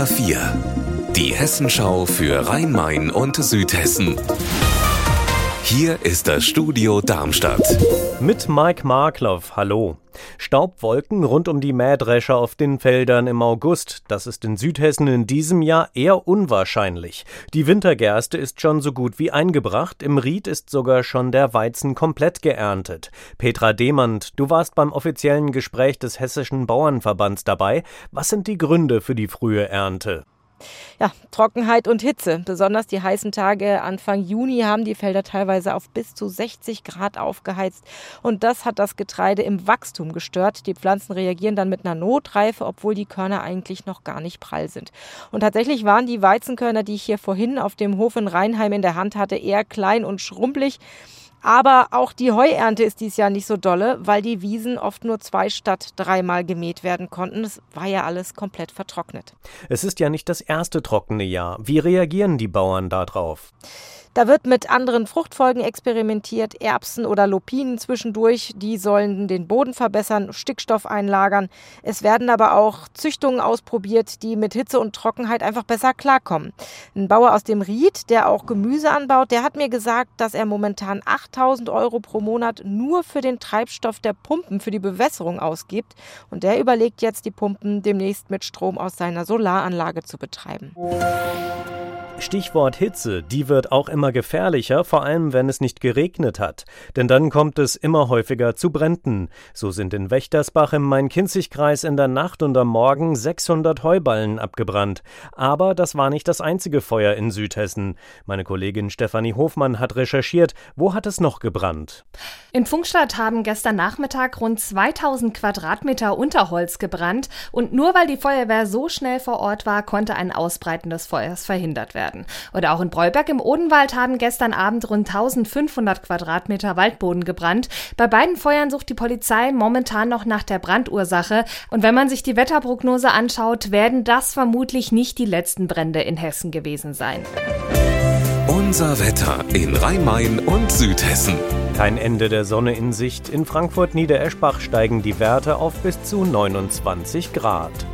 HR4, die Hessenschau für Rhein-Main und Südhessen. Hier ist das Studio Darmstadt. Mit Mike Markloff, hallo. Staubwolken rund um die Mähdrescher auf den Feldern im August. Das ist in Südhessen in diesem Jahr eher unwahrscheinlich. Die Wintergerste ist schon so gut wie eingebracht. Im Ried ist sogar schon der Weizen komplett geerntet. Petra Demand, du warst beim offiziellen Gespräch des Hessischen Bauernverbands dabei. Was sind die Gründe für die frühe Ernte? Ja, Trockenheit und Hitze. Besonders die heißen Tage Anfang Juni haben die Felder teilweise auf bis zu 60 Grad aufgeheizt. Und das hat das Getreide im Wachstum gestört. Die Pflanzen reagieren dann mit einer Notreife, obwohl die Körner eigentlich noch gar nicht prall sind. Und tatsächlich waren die Weizenkörner, die ich hier vorhin auf dem Hof in Rheinheim in der Hand hatte, eher klein und schrumpelig. Aber auch die Heuernte ist dieses Jahr nicht so dolle, weil die Wiesen oft nur 2 statt 3-mal gemäht werden konnten. Es war ja alles komplett vertrocknet. Es ist ja nicht das erste trockene Jahr. Wie reagieren die Bauern darauf? Da wird mit anderen Fruchtfolgen experimentiert, Erbsen oder Lupinen zwischendurch. Die sollen den Boden verbessern, Stickstoff einlagern. Es werden aber auch Züchtungen ausprobiert, die mit Hitze und Trockenheit einfach besser klarkommen. Ein Bauer aus dem Ried, der auch Gemüse anbaut, der hat mir gesagt, dass er momentan 8.000 € pro Monat nur für den Treibstoff der Pumpen für die Bewässerung ausgibt. Und der überlegt jetzt, die Pumpen demnächst mit Strom aus seiner Solaranlage zu betreiben. Stichwort Hitze, die wird auch immer gefährlicher, vor allem wenn es nicht geregnet hat. Denn dann kommt es immer häufiger zu Bränden. So sind in Wächtersbach im Main-Kinzig-Kreis in der Nacht und am Morgen 600 Heuballen abgebrannt. Aber das war nicht das einzige Feuer in Südhessen. Meine Kollegin Stefanie Hofmann hat recherchiert, wo hat es noch gebrannt? In Pfungstadt haben gestern Nachmittag rund 2000 Quadratmeter Unterholz gebrannt. Und nur weil die Feuerwehr so schnell vor Ort war, konnte ein Ausbreiten des Feuers verhindert werden. Oder auch in Breuberg im Odenwald haben gestern Abend rund 1500 Quadratmeter Waldboden gebrannt. Bei beiden Feuern sucht die Polizei momentan noch nach der Brandursache. Und wenn man sich die Wetterprognose anschaut, werden das vermutlich nicht die letzten Brände in Hessen gewesen sein. Unser Wetter in Rhein-Main und Südhessen. Kein Ende der Sonne in Sicht. In Frankfurt-Niedereschbach steigen die Werte auf bis zu 29 Grad.